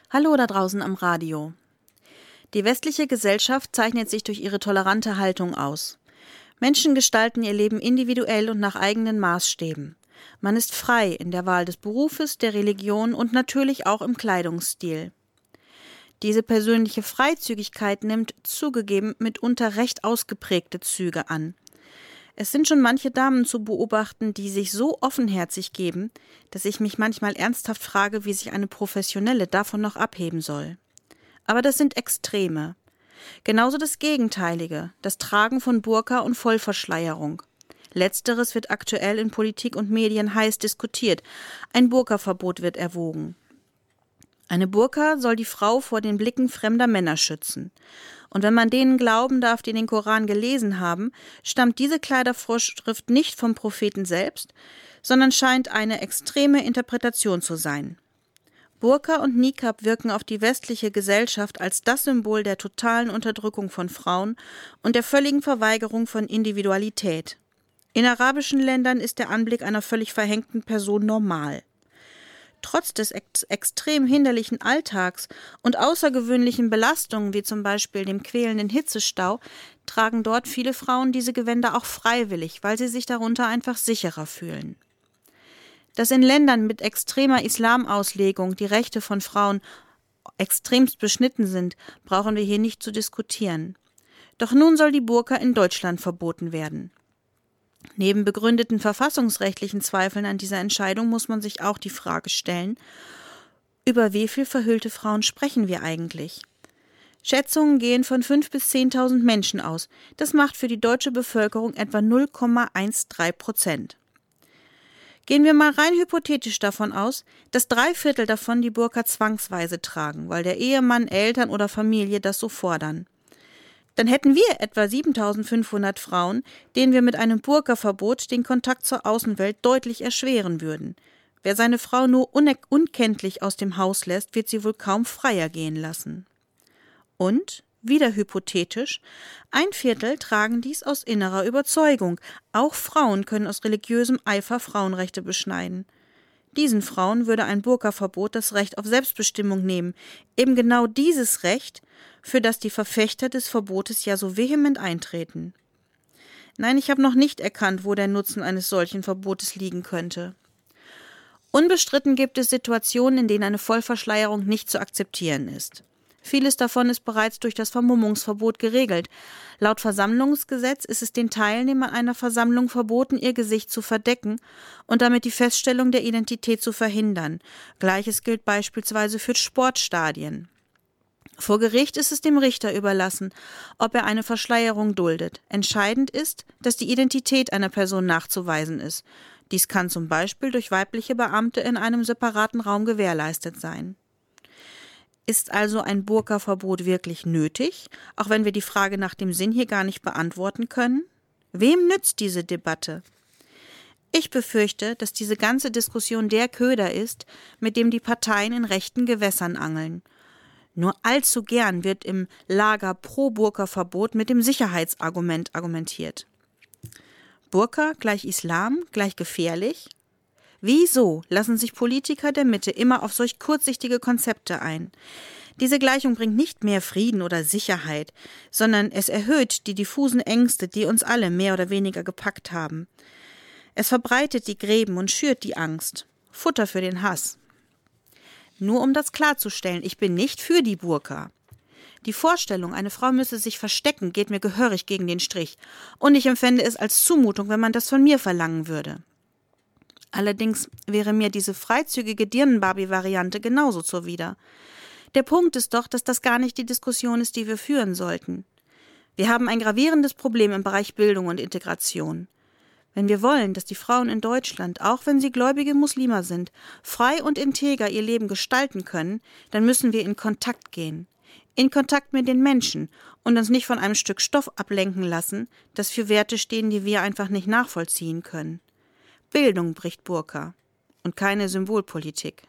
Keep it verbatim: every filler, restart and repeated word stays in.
Hallo da draußen am Radio. Die westliche Gesellschaft zeichnet sich durch ihre tolerante Haltung aus. Menschen gestalten ihr Leben individuell und nach eigenen Maßstäben. Man ist frei in der Wahl des Berufes, der Religion und natürlich auch im Kleidungsstil. Diese persönliche Freizügigkeit nimmt zugegeben mitunter recht ausgeprägte Züge an. Es sind schon manche Damen zu beobachten, die sich so offenherzig geben, dass ich mich manchmal ernsthaft frage, wie sich eine Professionelle davon noch abheben soll. Aber das sind Extreme. Genauso das Gegenteilige, das Tragen von Burka und Vollverschleierung. Letzteres wird aktuell in Politik und Medien heiß diskutiert. Ein Burka-Verbot wird erwogen. Eine Burka soll die Frau vor den Blicken fremder Männer schützen. Und wenn man denen glauben darf, die den Koran gelesen haben, stammt diese Kleidervorschrift nicht vom Propheten selbst, sondern scheint eine extreme Interpretation zu sein. Burka und Niqab wirken auf die westliche Gesellschaft als das Symbol der totalen Unterdrückung von Frauen und der völligen Verweigerung von Individualität. In arabischen Ländern ist der Anblick einer völlig verhängten Person normal. Trotz des ex- extrem hinderlichen Alltags und außergewöhnlichen Belastungen, wie zum Beispiel dem quälenden Hitzestau, tragen dort viele Frauen diese Gewänder auch freiwillig, weil sie sich darunter einfach sicherer fühlen. Dass in Ländern mit extremer Islamauslegung die Rechte von Frauen extremst beschnitten sind, brauchen wir hier nicht zu diskutieren. Doch nun soll die Burka in Deutschland verboten werden. Neben begründeten verfassungsrechtlichen Zweifeln an dieser Entscheidung muss man sich auch die Frage stellen, über wie viel verhüllte Frauen sprechen wir eigentlich? Schätzungen gehen von fünftausend bis zehntausend Menschen aus. Das macht für die deutsche Bevölkerung etwa null Komma dreizehn Prozent. Gehen wir mal rein hypothetisch davon aus, dass drei Viertel davon die Burka zwangsweise tragen, weil der Ehemann, Eltern oder Familie das so fordern. Dann hätten wir etwa siebentausendfünfhundert Frauen, denen wir mit einem Burka-Verbot den Kontakt zur Außenwelt deutlich erschweren würden. Wer seine Frau nur un- unkenntlich aus dem Haus lässt, wird sie wohl kaum freier gehen lassen. Und, wieder hypothetisch, ein Viertel tragen dies aus innerer Überzeugung. Auch Frauen können aus religiösem Eifer Frauenrechte beschneiden. Diesen Frauen würde ein Burka-Verbot das Recht auf Selbstbestimmung nehmen, eben genau dieses Recht, für das die Verfechter des Verbotes ja so vehement eintreten. Nein, ich habe noch nicht erkannt, wo der Nutzen eines solchen Verbotes liegen könnte. Unbestritten gibt es Situationen, in denen eine Vollverschleierung nicht zu akzeptieren ist. Vieles davon ist bereits durch das Vermummungsverbot geregelt. Laut Versammlungsgesetz ist es den Teilnehmern einer Versammlung verboten, ihr Gesicht zu verdecken und damit die Feststellung der Identität zu verhindern. Gleiches gilt beispielsweise für Sportstadien. Vor Gericht ist es dem Richter überlassen, ob er eine Verschleierung duldet. Entscheidend ist, dass die Identität einer Person nachzuweisen ist. Dies kann zum Beispiel durch weibliche Beamte in einem separaten Raum gewährleistet sein. Ist also ein Burka-Verbot wirklich nötig, auch wenn wir die Frage nach dem Sinn hier gar nicht beantworten können? Wem nützt diese Debatte? Ich befürchte, dass diese ganze Diskussion der Köder ist, mit dem die Parteien in rechten Gewässern angeln. Nur allzu gern wird im Lager pro Burka-Verbot mit dem Sicherheitsargument argumentiert. Burka gleich Islam, gleich gefährlich? Wieso lassen sich Politiker der Mitte immer auf solch kurzsichtige Konzepte ein? Diese Gleichung bringt nicht mehr Frieden oder Sicherheit, sondern es erhöht die diffusen Ängste, die uns alle mehr oder weniger gepackt haben. Es verbreitet die Gräben und schürt die Angst. Futter für den Hass. Nur um das klarzustellen, ich bin nicht für die Burka. Die Vorstellung, eine Frau müsse sich verstecken, geht mir gehörig gegen den Strich. Und ich empfände es als Zumutung, wenn man das von mir verlangen würde. Allerdings wäre mir diese freizügige Dirnen-Barbie-Variante genauso zuwider. Der Punkt ist doch, dass das gar nicht die Diskussion ist, die wir führen sollten. Wir haben ein gravierendes Problem im Bereich Bildung und Integration. Wenn wir wollen, dass die Frauen in Deutschland, auch wenn sie gläubige Muslime sind, frei und integer ihr Leben gestalten können, dann müssen wir in Kontakt gehen. In Kontakt mit den Menschen und uns nicht von einem Stück Stoff ablenken lassen, das für Werte stehen, die wir einfach nicht nachvollziehen können. Bildung bricht Burka und keine Symbolpolitik.